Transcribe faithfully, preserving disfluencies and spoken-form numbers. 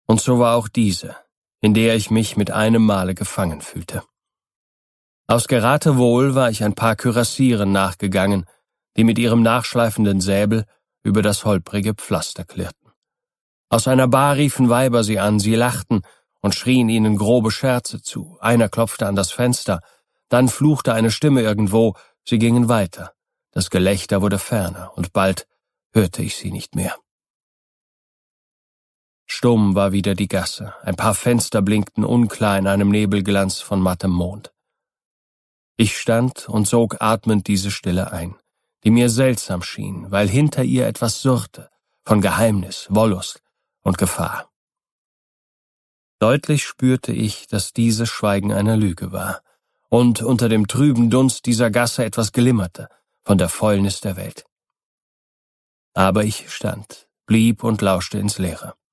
Und so war auch diese, in der ich mich mit einem Male gefangen fühlte. Aus Geratewohl war ich ein paar Kürassieren nachgegangen, die mit ihrem nachschleifenden Säbel über das holprige Pflaster klirrten. Aus einer Bar riefen Weiber sie an, sie lachten und schrien ihnen grobe Scherze zu. Einer klopfte an das Fenster, dann fluchte eine Stimme irgendwo, sie gingen weiter. Das Gelächter wurde ferner, und bald hörte ich sie nicht mehr. Stumm war wieder die Gasse, ein paar Fenster blinkten unklar in einem Nebelglanz von mattem Mond. Ich stand und sog atmend diese Stille ein, die mir seltsam schien, weil hinter ihr etwas surrte, von Geheimnis, Wollust und Gefahr. Deutlich spürte ich, dass dieses Schweigen eine Lüge war, und unter dem trüben Dunst dieser Gasse etwas glimmerte von der Fäulnis der Welt. Aber ich stand, blieb und lauschte ins Leere.